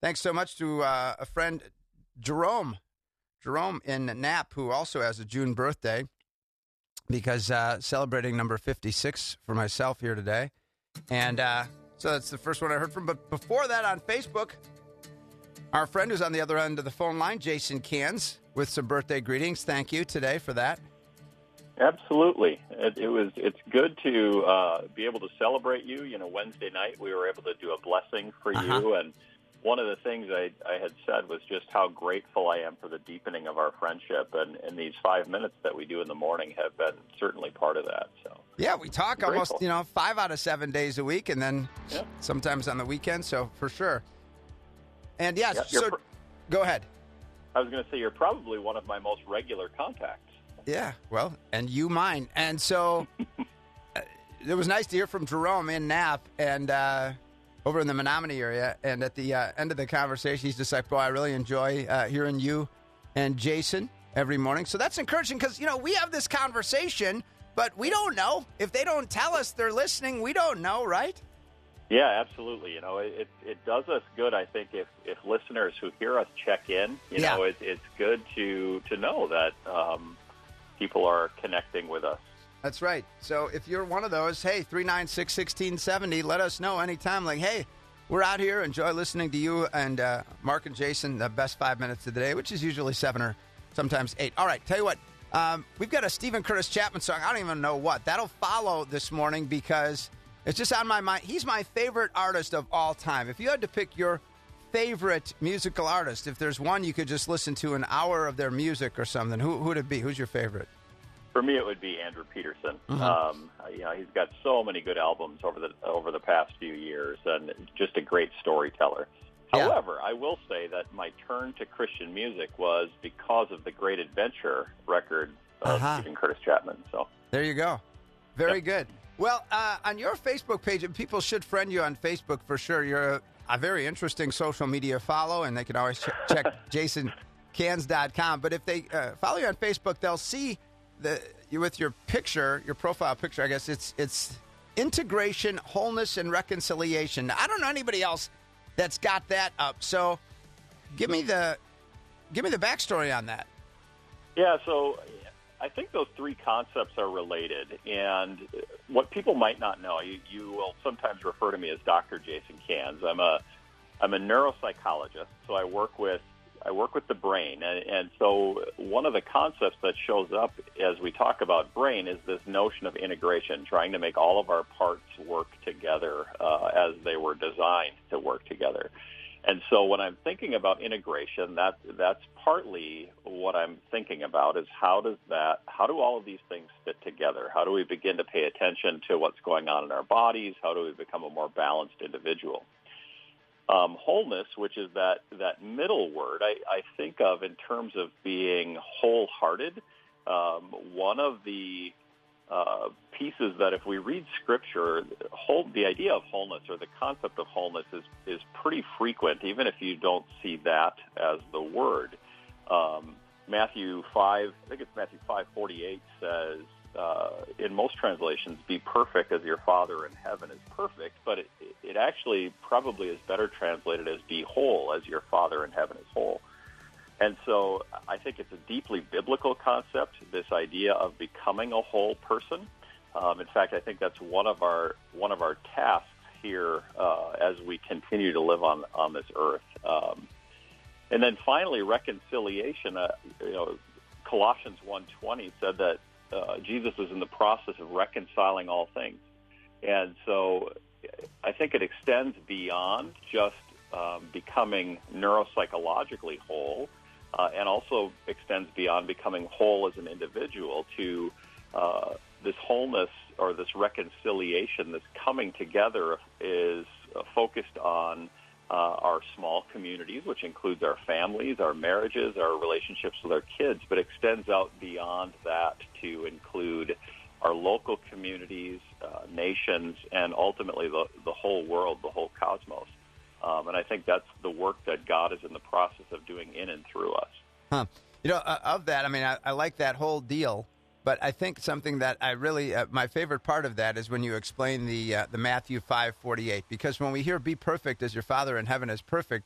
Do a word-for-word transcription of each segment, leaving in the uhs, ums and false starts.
Thanks so much to uh, a friend, Jerome, Jerome in Knapp, who also has a June birthday, because uh, celebrating number fifty-six for myself here today. And uh, so that's the first one I heard from. But before that, on Facebook, our friend who's on the other end of the phone line, Jason Cans, with some birthday greetings. Thank you today for that. Absolutely. It, it was. It's good to uh, be able to celebrate you. You know, Wednesday night we were able to do a blessing for Uh-huh. you, and one of the things I, I had said was just how grateful I am for the deepening of our friendship, and, and these five minutes that we do in the morning have been certainly part of that. So yeah, we talk grateful. almost, you know, five out of seven days a week, and then Yeah. sometimes on the weekend. So for sure. And yes, Yeah, you're so pr- go ahead. I was going to say you're probably one of my most regular contacts. Yeah, well, and you mine. And so uh, it was nice to hear from Jerome in Knapp and uh, over in the Menominee area. And at the uh, end of the conversation, he's just like, boy, I really enjoy uh, hearing you and Jason every morning. So that's encouraging because, you know, we have this conversation, but we don't know. If they don't tell us they're listening, we don't know, right? Yeah, absolutely. You know, it it does us good, I think, if, if listeners who hear us check in. You Yeah. know, it, it's good to, to know that um, people are connecting with us. That's right. So if you're one of those, hey, three nine six, one six seven zero, let us know anytime. Like, hey, we're out here. Enjoy listening to you and uh, Mark and Jason, the best five minutes of the day, which is usually seven or sometimes eight. All right, tell you what, um, we've got a Stephen Curtis Chapman song. I don't even know what. That'll follow this morning because it's just on my mind. He's my favorite artist of all time. If you had to pick your favorite musical artist, if there's one you could just listen to an hour of their music or something, who who would it be? Who's your favorite? For me, it would be Andrew Peterson. Mhm. Um, you know, he's got so many good albums over the over the past few years, and just a great storyteller. Yeah. However, I will say that my turn to Christian music was because of the Great Adventure record of Uh-huh. Stephen Curtis Chapman. So There you go. Very Yep. good. Well, uh, on your Facebook page, and people should friend you on Facebook for sure. You're a, a very interesting social media follow, and they can always ch- check jason cans dot com. But if they uh, follow you on Facebook, they'll see the you with your picture, your profile picture. I guess it's it's integration, wholeness, and reconciliation. Now, I don't know anybody else that's got that up. So, give me the give me the backstory on that. Yeah, so I think those three concepts are related. And what people might not know, you, you will sometimes refer to me as Doctor Jason Cans. I'm a I'm a neuropsychologist, so I work with I work with the brain. And, and so one of the concepts that shows up as we talk about brain is this notion of integration, trying to make all of our parts work together uh, as they were designed to work together. And so when I'm thinking about integration, that that's partly what I'm thinking about is how does that, how do all of these things fit together? How do we begin to pay attention to what's going on in our bodies? How do we become a more balanced individual? Um, wholeness, which is that, that middle word, I, I think of in terms of being wholehearted. Um, one of the uh, pieces that if we read Scripture, whole, the idea of wholeness or the concept of wholeness is, is pretty frequent, even if you don't see that as the word. Um, Matthew five, I think it's Matthew five forty-eight says, uh, in most translations, be perfect as your Father in heaven is perfect, but it, it actually probably is better translated as be whole as your Father in heaven is whole. And so I think it's a deeply biblical concept, this idea of becoming a whole person. Um, in fact, I think that's one of our one of our tasks here uh, as we continue to live on, on this earth. Um, and then finally, reconciliation. Uh, you know, Colossians one twenty said that uh, Jesus is in the process of reconciling all things. And so I think it extends beyond just um, becoming neuropsychologically whole, uh, and also extends beyond becoming whole as an individual to uh, this wholeness or this reconciliation, this coming together is uh, focused on uh, our small communities, which includes our families, our marriages, our relationships with our kids, but extends out beyond that to include our local communities, uh, nations, and ultimately the, the whole world, the whole cosmos. Um, and I think that's the work that God is in the process of doing in and through us. Huh. You know, uh, of that, I mean, I, I like that whole deal, but I think something that I really, uh, my favorite part of that is when you explain the uh, the Matthew five forty-eight, because when we hear be perfect as your Father in heaven is perfect,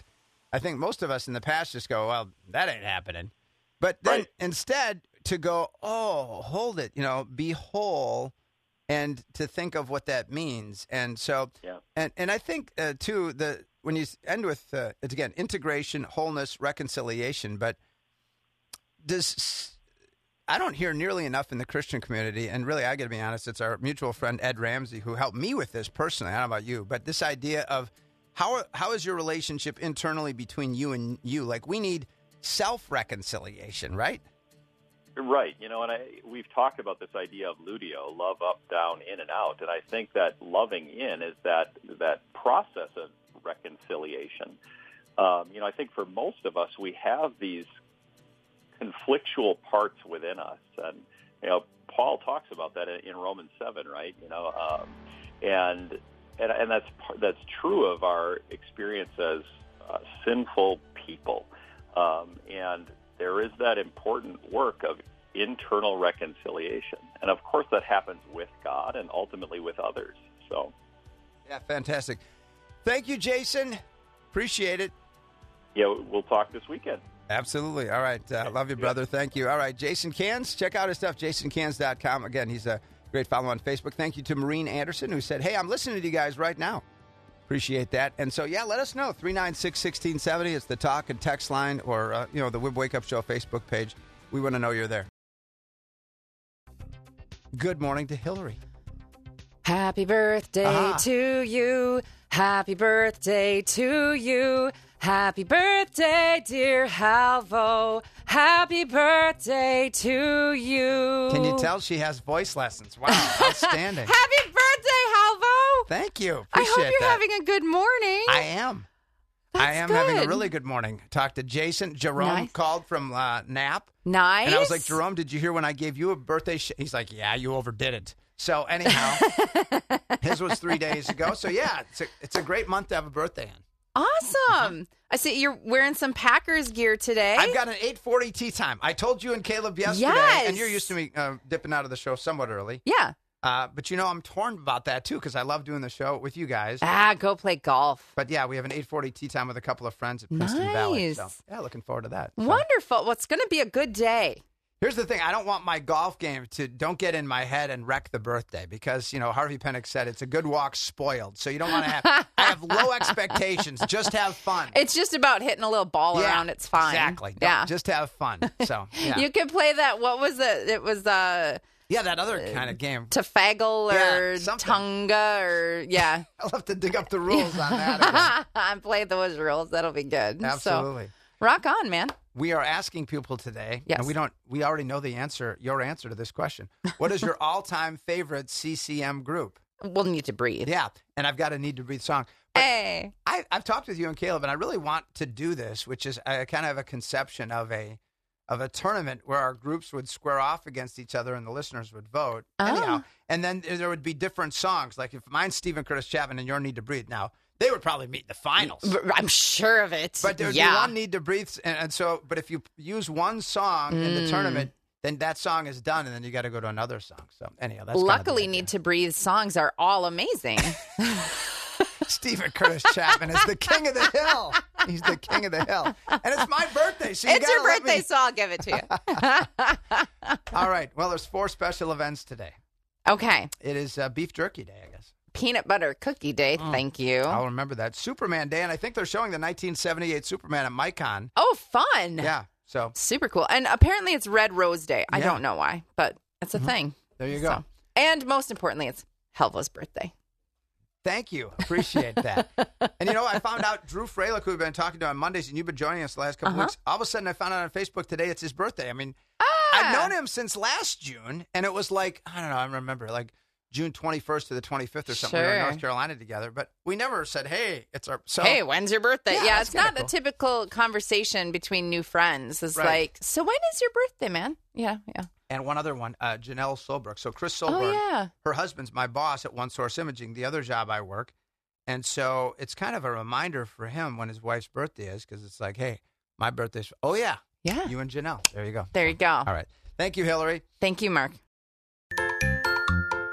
I think most of us in the past just go, well, that ain't happening. But then Right. instead to go, oh, hold it, you know, be whole, and to think of what that means. And so, Yeah. and, and I think, uh, too, the when you end with, uh, it's again, integration, wholeness, reconciliation, but does... I don't hear nearly enough in the Christian community, and really, I got to be honest, it's our mutual friend Ed Ramsey who helped me with this personally. I don't know about you, but this idea of how how is your relationship internally between you and you? Like, we need self-reconciliation, right? Right. You know, and I, we've talked about this idea of ludio, love up, down, in, and out. And I think that loving in is that that process of reconciliation. Um, you know, I think for most of us, we have these conflictual parts within us, and you know, Paul talks about that in Romans seven, right? You know, um, and and and that's that's true of our experience as uh, sinful people, um, and there is that important work of internal reconciliation, and of course, that happens with God and ultimately with others. So, yeah, fantastic. Thank you, Jason. Appreciate it. Yeah, we'll talk this weekend. Absolutely. All right. Uh, love you, brother. Thank you. All right. Jason Cans. Check out his stuff, jason cans dot com. Again, he's a great follow on Facebook. Thank you to Maureen Anderson, who said, hey, I'm listening to you guys right now. Appreciate that. And so, yeah, let us know. three nine six, one six seven zero. It's the talk and text line, or, uh, you know, the Wib Wake Up Show Facebook page. We want to know you're there. Good morning to Hillary. Happy birthday Aha. to you. Happy birthday to you. Happy birthday, dear Halvo. Happy birthday to you. Can you tell she has voice lessons? Wow, outstanding. Happy birthday, Halvo. Thank you. I Appreciate hope you're that. having a good morning. I am. I That's am having a good. really good morning. Talked to Jason. Jerome Nice. called from uh, Nap. Nice. And I was like, Jerome, did you hear when I gave you a birthday? Sh-? He's like, yeah, you overdid it. So anyhow, his was three days ago. So yeah, it's a, it's a great month to have a birthday in. Awesome. I see you're wearing some Packers gear today. I've got an eight forty tea time. I told you and Caleb yesterday, Yes. and you're used to me uh, dipping out of the show somewhat early. Yeah. Uh, but, you know, I'm torn about that, too, because I love doing the show with you guys. Ah, go play golf. But, yeah, we have an eight forty tea time with a couple of friends at Princeton Valley. So, Nice. yeah, looking forward to that. So. Wonderful. Well, it's going to be a good day. Here's the thing. I don't want my golf game to don't get in my head and wreck the birthday because, you know, Harvey Pennick said it's a good walk spoiled. So you don't want to have – I have low expectations. Just have fun. It's just about hitting a little ball Yeah, around. It's fine. Exactly. Don't- Yeah. Just have fun. So, yeah. You could play that. What was it? It was uh, yeah, that other kind of game. Tafagel Yeah, or something. Tunga or, yeah. I'll have to dig up the rules on that again. Play those rules. That'll be good. Absolutely. So, rock on, man. We are asking people today, Yes. and we don't. We already know the answer. Your answer to this question: what is your all-time favorite C C M group? We'll need to breathe. Yeah, and I've got a Need to Breathe song. But Hey. I, I've talked with you and Caleb, and I really want to do this, which is I kind of have a conception of a of a tournament where our groups would square off against each other, and the listeners would vote. Oh. Anyhow, and then there would be different songs. Like if mine's Stephen Curtis Chapman and your Need to Breathe. Now they would probably meet in the finals. I'm sure of it. But there would yeah. be one Need to Breathe, and, and so. But if you use one song in the Mm. tournament, then that song is done, and then you got to go to another song. So anyhow, that's Luckily, kind of Need to Breathe songs are all amazing. Stephen Curtis Chapman is the king of the hill. He's the king of the hill, and it's my birthday. So you It's your gotta let birthday, me- so I'll give it to you. All right. Well, there's four special events today. Okay. It is uh, Beef Jerky Day, I guess. Peanut butter cookie day. Thank you. I'll remember that. Superman Day, and I think they're showing the nineteen seventy-eight Superman at Micon. Oh, fun. Yeah. So Super cool. And apparently it's Red Rose Day. I Yeah. don't know why, but it's a thing. there you go. So- And most importantly, it's Helva's birthday. Thank you. Appreciate that. And, you know, I found out Drew Freilich, who we've been talking to on Mondays, and you've been joining us the last couple Uh-huh. weeks. All of a sudden, I found out on Facebook today it's his birthday. I mean, Ah! I've known him since last June, and it was like, I don't know, I remember, like June twenty-first to the twenty-fifth or something. We were in Sure. North Carolina together, but we never said, hey, it's our... So, Hey, when's your birthday? Yeah, Yeah, that's it's not kinda a cool. typical conversation between new friends. It's Right. like, so when is your birthday, man? Yeah, yeah. And one other one, uh, Janelle Solbrook. So Chris Oh, Solberg, yeah. her husband's my boss at One Source Imaging, the other job I work. And so it's kind of a reminder for him when his wife's birthday is, because it's like, hey, my birthday's... Oh, yeah. Yeah. You and Janelle. There you go. There you go. All right. Thank you, Hillary. Thank you, Mark.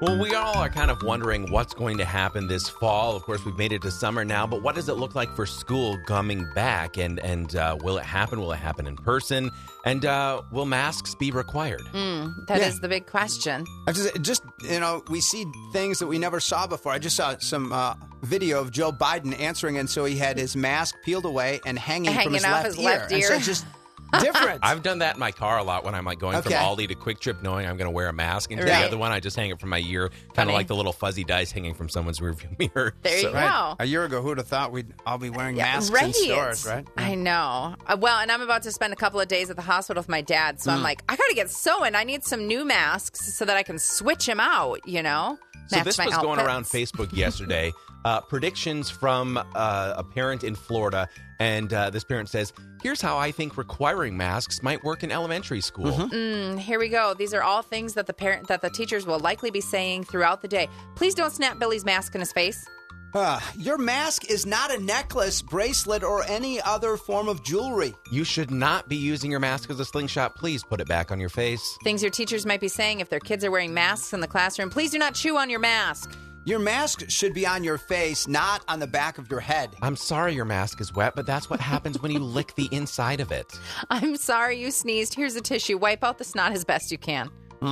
Well, we all are kind of wondering what's going to happen this fall. Of course, we've made it to summer now, but what does it look like for school coming back? And and uh, will it happen? Will it happen in person? And uh, will masks be required? Mm, that Yeah. is the big question. I just, just, you know, we see things that we never saw before. I just saw some uh, video of Joe Biden answering, and so he had his mask peeled away and hanging, Hanging from his off left his ear. left And so ear. it's just different. I've done that in my car a lot when I'm like going from Okay. Aldi to Quick Trip, knowing I'm going to wear a mask. And to Right. the other one, I just hang it from my ear, kind Funny. of like the little fuzzy dice hanging from someone's rearview mirror. There you So- go. Right. A year ago, who'd have thought we'd all be wearing masks right. in stores, right? I know. Uh, well, and I'm about to spend a couple of days at the hospital with my dad, so Mm. I'm like, I got to get sewing. I need some new masks so that I can switch them out, you know? So Match this my was going around outfits. Facebook yesterday. Uh, predictions from uh, a parent in Florida. And uh, this parent says, here's how I think requiring masks might work in elementary school. Mm, here we go. These are all things that the parent, that the teachers will likely be saying throughout the day. Please don't snap Billy's mask in his face. Uh, your mask is not a necklace, bracelet, or any other form of jewelry. You should not be using your mask as a slingshot. Please put it back on your face. Things your teachers might be saying if their kids are wearing masks in the classroom. Please do not chew on your mask. Your mask should be on your face, not on the back of your head. I'm sorry your mask is wet, but that's what happens when you lick the inside of it. I'm sorry you sneezed. Here's a tissue. Wipe out the snot as best you can.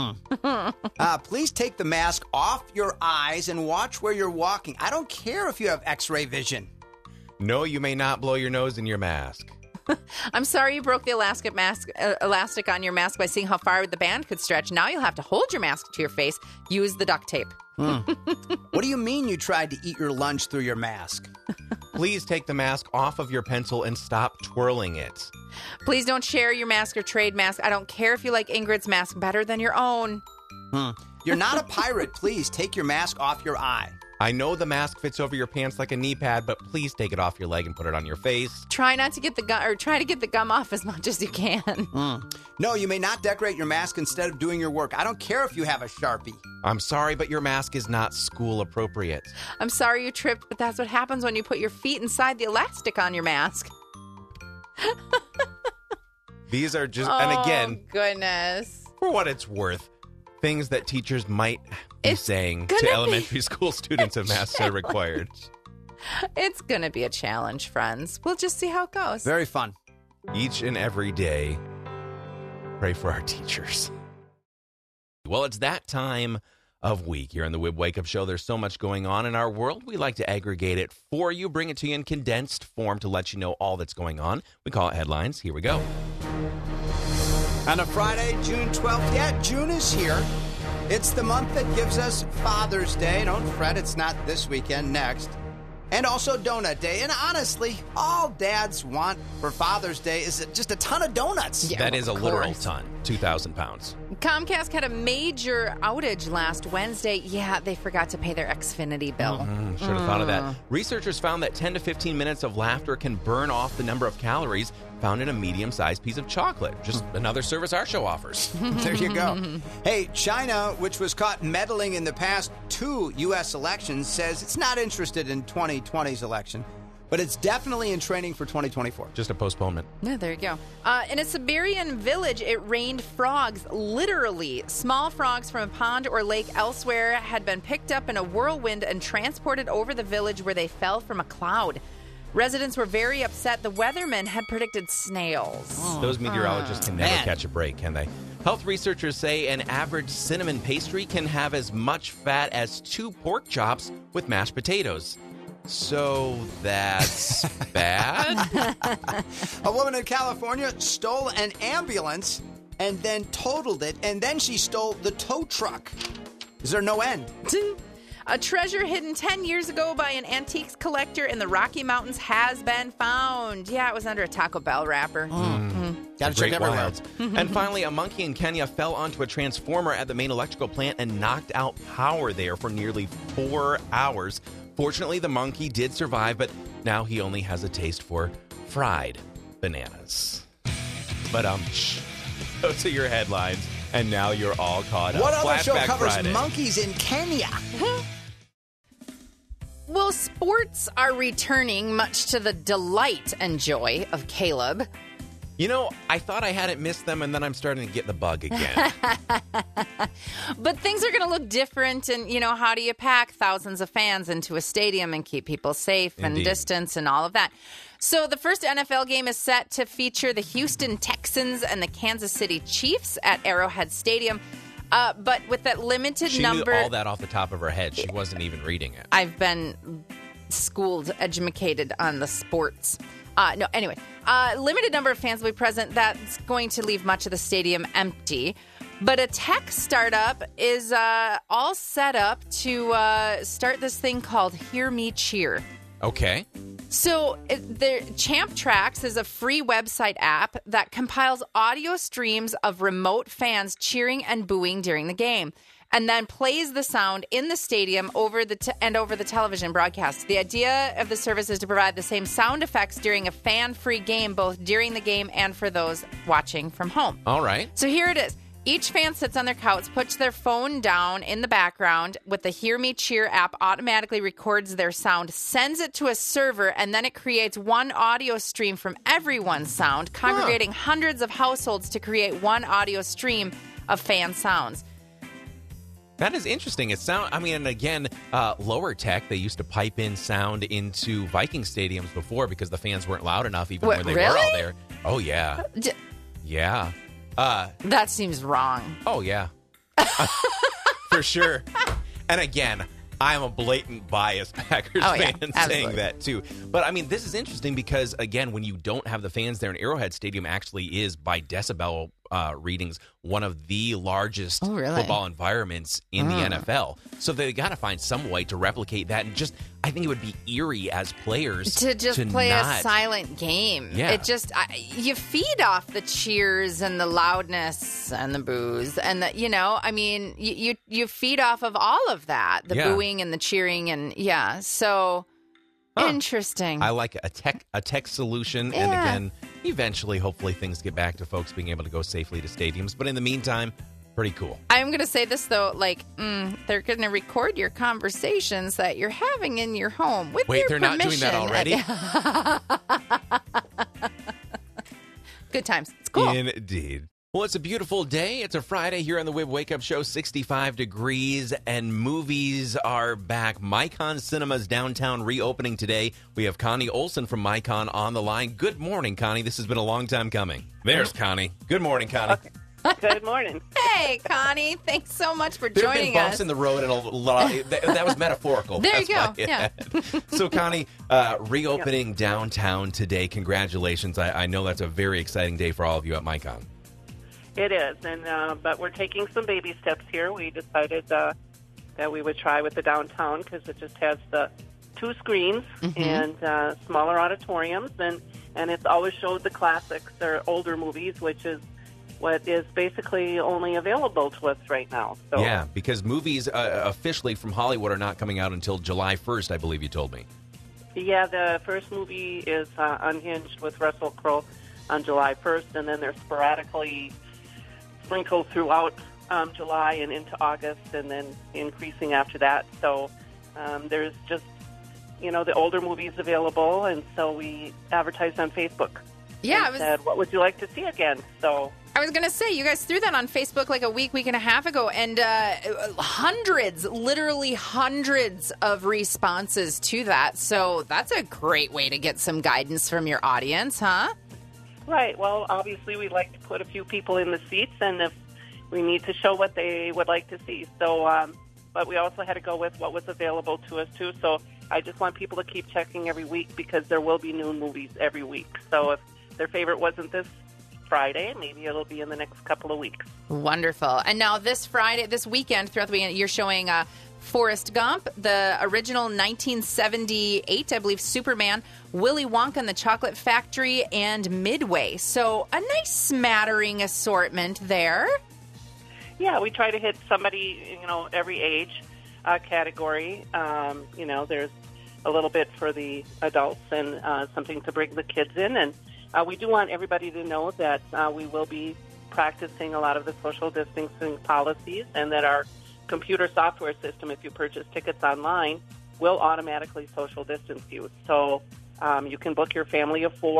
Uh, please take the mask off your eyes and watch where you're walking. I don't care if you have x-ray vision. No, you may not blow your nose in your mask. I'm sorry you broke the elastic mask, uh, elastic on your mask by seeing how far the band could stretch. Now you'll have to hold your mask to your face. Use the duct tape. What do you mean you tried to eat your lunch through your mask? Please take the mask off of your pencil and stop twirling it. Please don't share your mask or trade mask. I don't care if you like Ingrid's mask better than your own. Hmm. You're not a pirate. Please take your mask off your eye. I know the mask fits over your pants like a knee pad, but please take it off your leg and put it on your face. Try not to get the gum, or try to get the gum off as much as you can. Mm. No, you may not decorate your mask instead of doing your work. I don't care if you have a Sharpie. I'm sorry, but your mask is not school appropriate. I'm sorry you tripped, but that's what happens when you put your feet inside the elastic on your mask. These are just, oh, and again, goodness. for what it's worth, things that teachers might be It's saying gonna to be elementary school students if masks are required. It's going to be a challenge, friends. We'll just see how it goes. Very fun. Each and every day, pray for our teachers. Well, it's that time of week here on the W I B Wake Up Show. There's so much going on in our world. We like to aggregate it for you, bring it to you in condensed form to let you know all that's going on. We call it headlines. Here we go. On a Friday, June twelfth, yeah, June is here. It's the month that gives us Father's Day. Don't fret, it's not this weekend, next. And also Donut Day. And honestly, all dads want for Father's Day is just a ton of donuts. Yeah, that well, is a of literal course. ton, two thousand pounds. Comcast had a major outage last Wednesday. Yeah, they forgot to pay their Xfinity bill. Mm, should have thought of that. Researchers found that ten to fifteen minutes of laughter can burn off the number of calories found in a medium-sized piece of chocolate. Just another service our show offers. There you go. Hey, China, which was caught meddling in the past two U S elections, says it's not interested in twenty twenty's election, but it's definitely in training for twenty twenty-four. Just a postponement. Yeah, there you go. Uh, in a Siberian village, it rained frogs. Literally, small frogs from a pond or lake elsewhere had been picked up in a whirlwind and transported over the village where they fell from a cloud. Residents were very upset. The weathermen had predicted snails. Those meteorologists can never Man. catch a break, can they? Health researchers say an average cinnamon pastry can have as much fat as two pork chops with mashed potatoes. So that's bad? A woman in California stole an ambulance and then totaled it, and then she stole the tow truck. Is there no end? A treasure hidden ten years ago by an antiques collector in the Rocky Mountains has been found. Yeah, it was under a Taco Bell wrapper. Gotta Great check everywhere. wilds. And finally, a monkey in Kenya fell onto a transformer at the main electrical plant and knocked out power there for nearly four hours. Fortunately, the monkey did survive, but now he only has a taste for fried bananas. But um, those are your headlines, and now you're all caught up. What other show Flashback covers Friday. monkeys in Kenya? Well, sports are returning, much to the delight and joy of Caleb. You know, I thought I hadn't missed them, and then I'm starting to get the bug again. But things are going to look different, and, you know, how do you pack thousands of fans into a stadium and keep people safe and Indeed. distance and all of that? So the first N F L game is set to feature the Houston Texans and the Kansas City Chiefs at Arrowhead Stadium. Uh, but with that limited she number... knew all that off the top of her head. She wasn't even reading it. I've been schooled, educated on the sports. Uh, no, anyway, uh, limited number of fans will be present. That's going to leave much of the stadium empty. But a tech startup is uh, all set up to uh, start this thing called Hear Me Cheer. Okay. So it, the Champ Tracks is a free website app that compiles audio streams of remote fans cheering and booing during the game, and then plays the sound in the stadium over the te- and over the television broadcast. The idea of the service is to provide the same sound effects during a fan-free game, both during the game and for those watching from home. All right. So here it is. Each fan sits on their couch, puts their phone down in the background with the Hear Me Cheer app, automatically records their sound, sends it to a server, and then it creates one audio stream from everyone's sound, congregating huh. hundreds of households to create one audio stream of fan sounds. That is interesting. It sound. I mean, and again, uh, lower tech. They used to pipe in sound into Viking stadiums before because the fans weren't loud enough, even what, when they really? were all there. Oh yeah, D- yeah. Uh, that seems wrong. Oh yeah, for sure. And again, I'm a blatant biased Packers oh, yeah, fan absolutely. saying that too. But I mean, this is interesting because again, when you don't have the fans there, in Arrowhead Stadium actually is by decibel uh, readings one of the largest oh, really? football environments in mm. the N F L. So they got to find some way to replicate that, and just I think it would be eerie as players to just to play not, a silent game. Yeah. It just I, you feed off the cheers and the loudness and the boos and the you know I mean you you, you feed off of all of that, the yeah. booing and the cheering, and yeah so huh. interesting. I like a tech a tech solution, yeah. and again, eventually, hopefully, things get back to folks being able to go safely to stadiums. But in the meantime, pretty cool. I'm going to say this, though. Like, mm, they're going to record your conversations that you're having in your home with Wait, your they're permission. not doing that already? Good times. It's cool. Indeed. Well, it's a beautiful day. It's a Friday here on the Wib Wake Up Show, sixty-five degrees, and movies are back. Micon Cinemas downtown reopening today. We have Connie Olson from Micon on the line. Good morning, Connie. This has been a long time coming. There's Connie. Good morning, Connie. Okay. Good morning. Hey, Connie. Thanks so much for there joining have been bumps us. in the road, and a lot. That, that was metaphorical. There That's you go. why it Yeah. had. So, Connie, uh, reopening yep. downtown today. Congratulations. I, I know that's a very exciting day for all of you at Micon. It is, and uh, but we're taking some baby steps here. We decided uh, that we would try with the downtown because it just has the two screens mm-hmm. and uh, smaller auditoriums, and, and it's always showed the classics or older movies, which is what is basically only available to us right now. So. Yeah, because movies uh, officially from Hollywood are not coming out until July first, I believe you told me. Yeah, the first movie is uh, Unhinged with Russell Crowe on July first, and then they're sporadically sprinkled throughout um, July and into August, and then increasing after that. So um, there's just, you know, the older movies available, and so we advertised on Facebook. Yeah, I was, said, what would you like to see again? So I was going to say, you guys threw that on Facebook like a week, week and a half ago, and uh, hundreds, literally hundreds of responses to that. So that's a great way to get some guidance from your audience, huh? Right. Well, obviously, we like to put a few people in the seats, and if we need to show what they would like to see. So, um, but we also had to go with what was available to us, too. So I just want people to keep checking every week because there will be new movies every week. So if their favorite wasn't this Friday, maybe it'll be in the next couple of weeks. Wonderful. And now this Friday, this weekend, throughout the weekend, you're showing uh, Forrest Gump, the original nineteen seventy-eight, I believe, Superman, Willy Wonka and the Chocolate Factory, and Midway. So a nice smattering assortment there. Yeah, we try to hit somebody, you know, every age uh, category. Um, you know, there's a little bit for the adults and uh, something to bring the kids in. And uh, we do want everybody to know that uh, we will be practicing a lot of the social distancing policies, and that our computer software system, if you purchase tickets online, will automatically social distance you. So um, you can book your family of four,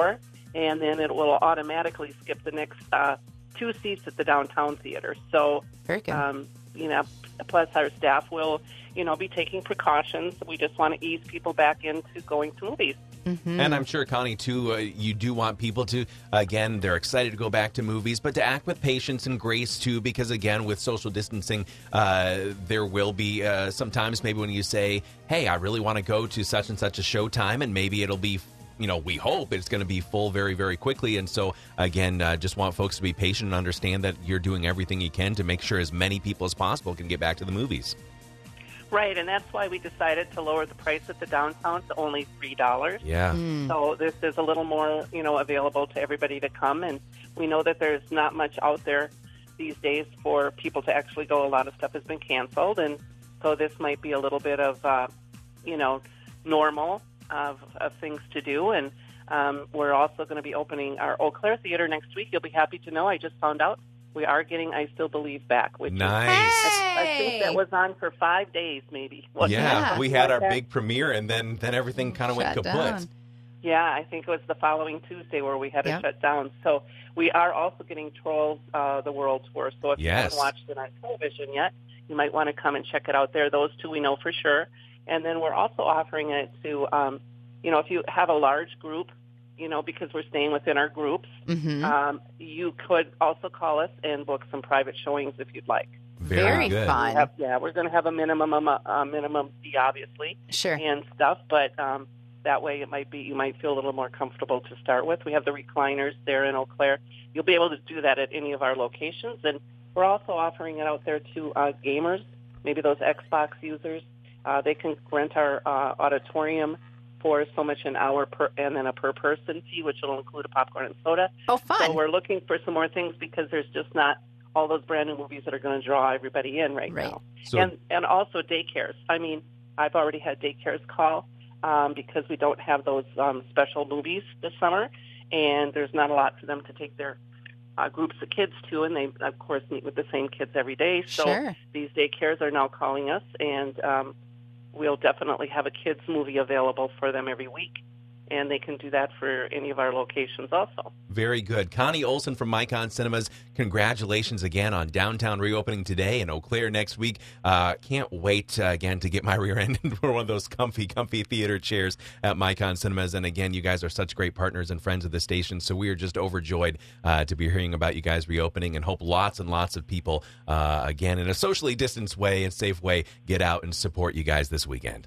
and then it will automatically skip the next uh, two seats at the downtown theater. So, Very good. um, you know, plus our staff will, you know, be taking precautions. We just want to ease people back into going to movies. Mm-hmm. And I'm sure, Connie, too, uh, you do want people to, again, they're excited to go back to movies, but to act with patience and grace, too, because, again, with social distancing, uh, there will be uh, sometimes maybe when you say, hey, I really want to go to such and such a showtime, and maybe it'll be, you know, we hope it's going to be full very, very quickly. And so, again, uh, just want folks to be patient and understand that you're doing everything you can to make sure as many people as possible can get back to the movies. Right, and that's why we decided to lower the price at the downtown to only three dollars. Yeah. Mm. So this is a little more, you know, available to everybody to come. And we know that there's not much out there these days for people to actually go. A lot of stuff has been canceled. And so this might be a little bit of, uh, you know, normal of, of things to do. And um, we're also going to be opening our Eau Claire Theater next week. You'll be happy to know, I just found out, we are getting I Still Believe back. Which Nice. Is, I think that was on for five days, maybe. wasn't it? Yeah, we had our Like that? big premiere, and then, then everything kind of went Shut kaput. down. Yeah, I think it was the following Tuesday where we had to Yep. shut down. So we are also getting Trolls, uh, the World Tour. So if Yes. you haven't watched it on television yet, you might want to come and check it out there. Those two we know for sure. And then we're also offering it to, um, you know, if you have a large group, you know, because we're staying within our groups, Mm-hmm. um, you could also call us and book some private showings if you'd like. Very, Very good. fun. Have, yeah, we're going to have a minimum um, uh, minimum fee, obviously, Sure. and stuff, but um, that way it might be you might feel a little more comfortable to start with. We have the recliners there in Eau Claire. You'll be able to do that at any of our locations, and we're also offering it out there to uh, gamers, maybe those Xbox users. Uh, they can rent our uh, auditorium for so much an hour per, and then a per person fee, which will include a popcorn and soda. Oh, fun. So we're looking for some more things because there's just not all those brand new movies that are going to draw everybody in right, Right. now. So- and and also daycares. I mean, I've already had daycares call um, because we don't have those um, special movies this summer, and there's not a lot for them to take their uh, groups of kids to, and they, of course, meet with the same kids every day. So Sure. these daycares are now calling us, and um, we'll definitely have a kids' movie available for them every week. And they can do that for any of our locations also. Very good. Connie Olson from Micon Cinemas, congratulations again on downtown reopening today and Eau Claire next week. Uh, can't wait, uh, again, to get my rear end into one of those comfy, comfy theater chairs at Micon Cinemas. And again, you guys are such great partners and friends of the station, so we are just overjoyed uh, to be hearing about you guys reopening and hope lots and lots of people, uh, again, in a socially distanced way and safe way, get out and support you guys this weekend.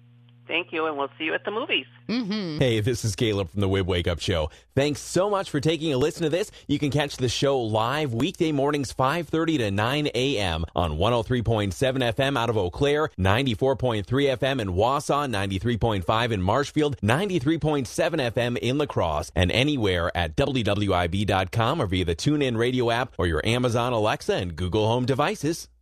Thank you, and we'll see you at the movies. Mm-hmm. Hey, this is Caleb from the Wib Wake Up Show. Thanks so much for taking a listen to this. You can catch the show live weekday mornings five thirty to nine a.m. on one oh three point seven F M out of Eau Claire, ninety-four point three F M in Wausau, ninety-three point five in Marshfield, ninety-three point seven F M in La Crosse, and anywhere at W W I B dot com or via the TuneIn Radio app or your Amazon Alexa and Google Home devices.